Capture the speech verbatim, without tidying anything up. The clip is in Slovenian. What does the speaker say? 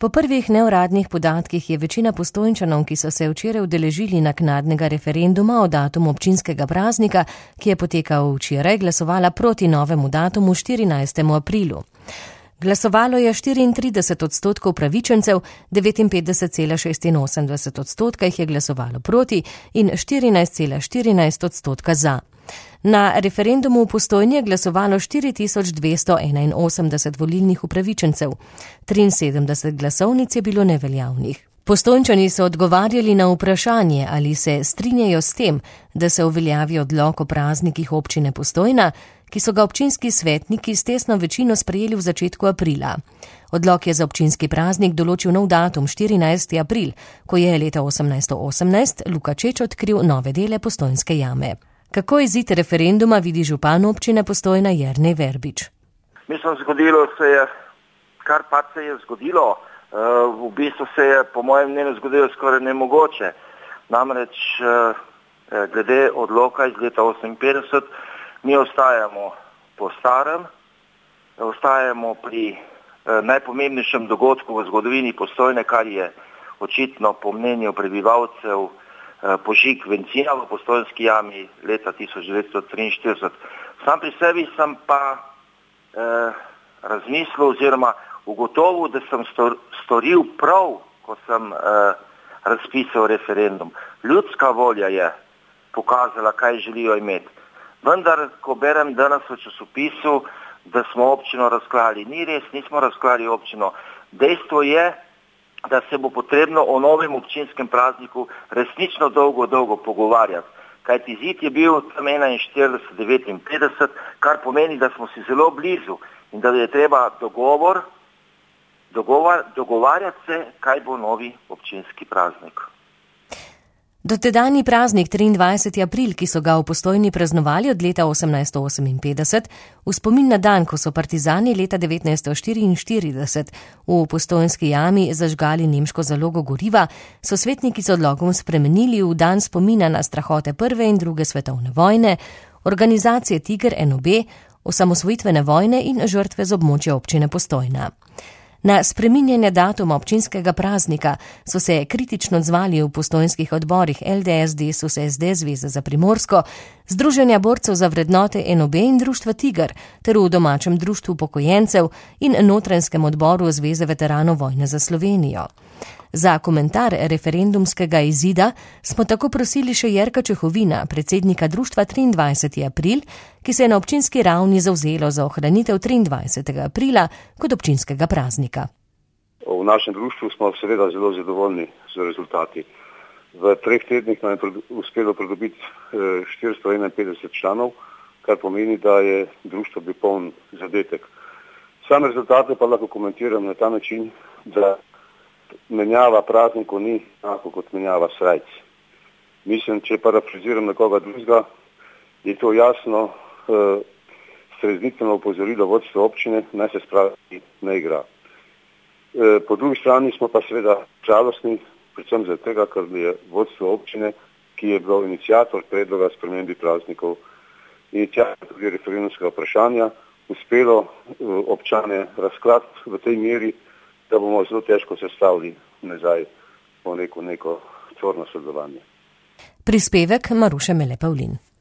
Po prvih neuradnih podatkih je večina Postojnčanov, ki so se včeraj udeležili naknadnega referenduma o datumu občinskega praznika, ki je potekal včeraj, glasovala proti novemu datumu štirinajstemu aprilu. Glasovalo je štiriintrideset odstotkov upravičencev, devetinpetdeset cela šestinosemdeset odstotka jih je glasovalo proti in štirinajst cela štirinajst odstotka za. Na referendumu v Postojni je glasovalo štiri tisoč dvesto enainosemdeset volilnih upravičencev. triinsedemdeset glasovnic je bilo neveljavnih. Postojnčani so odgovarjali na vprašanje, ali se strinjajo s tem, da se uveljavi odlok o praznikih občine Postojna, ki so ga občinski svetniki s tesno večino sprejeli v začetku aprila. Odlok je za občinski praznik določil nov datum štirinajsti april, ko je leta osemnajststo osemnajst Luka Čeč odkril nove dele Postojnske jame. Kako izid referenduma vidi župan občine Postojna Jernej Verbič? Mislim, zgodilo se je, kar pa se je zgodilo. V bistvu se je po mojem mnenju zgodilo skoraj nemogoče. Namreč glede odloka iz leta oseminpetdeset mi ostajamo po starem, ostajamo pri najpomembnejšem dogodku v zgodovini Postojne, kar je očitno po mnenju prebivalcev požig bencina v Postojnski jami leta tisoč devetsto triinštirideset. Sam pri sebi sem pa eh, razmislil oziroma ugotovil, da sem storil prav, ko sem eh, razpisal referendum. Ljudska volja je pokazala, kaj želijo imeti. Vendar, ko berem danes v časopisu, da smo občino razklali, ni res, nismo razklali občino. Dejstvo je, da se bo potrebno o novem občinskem prazniku resnično dolgo, dolgo pogovarjati. Kajti izid je bil tam enainštirideset devetinpetdeset, kar pomeni, da smo si zelo blizu in da je treba dogovor, dogovor, dogovarjati se, kaj bo novi občinski praznik. Dotedajni praznik triindvajseti april, ki so ga v Postojni praznovali od leta osemnajststo oseminpetdeset, v spomin na dan, ko so partizani leta devetnajststo štiriinštirideset v Postojnski jami zažgali nemško zalogo goriva, so svetniki z odlokom spremenili v dan spomina na strahote prve in druge svetovne vojne, organizacije Tiger N O B, osamosvojitvene vojne in žrtve z območja občine Postojna. Na spreminjanje datuma občinskega praznika so se kritično odzvali v postojnskih odborih L D S, Desus, S D, Zveza za Primorsko, Združenja borcev za vrednote N O B in društva Tiger, ter v domačem društvu upokojencev in notranjskem odboru Zveze veteranov vojne za Slovenijo. Za komentar referendumskega izida smo tako prosili še Jerka Čehovina, predsednika društva triindvajseti april, ki se je na občinski ravni zavzelo za ohranitev triindvajsetega aprila kot občinskega praznika. V našem društvu smo seveda zelo zadovoljni z rezultati. V treh tednih nam je uspelo pridobiti štiristo enainpetdeset članov, kar pomeni, da je društvo bil poln zadetek. Sam rezultate pa lahko komentiram na ta način, da menjava praznikov ni enako kot menjava srajc. Mislim, če parafraziram nekoga drugega, je to jasno eh, streznitveno opozorilo vodstvo občine, naj se spravi ne igra. Eh, po drugi strani smo pa seveda žalostni, predvsem zaradi tega, ker je vodstvo občine, ki je bilo iniciator predloga spremembi praznikov, iniciator tudi referendumskega vprašanja, uspelo eh, občane razklati v tej meri, da bomo zelo težko sestavili nazaj po neko, neko tvorno sodelovanje. Prispevek Maruše Mele Pavlin.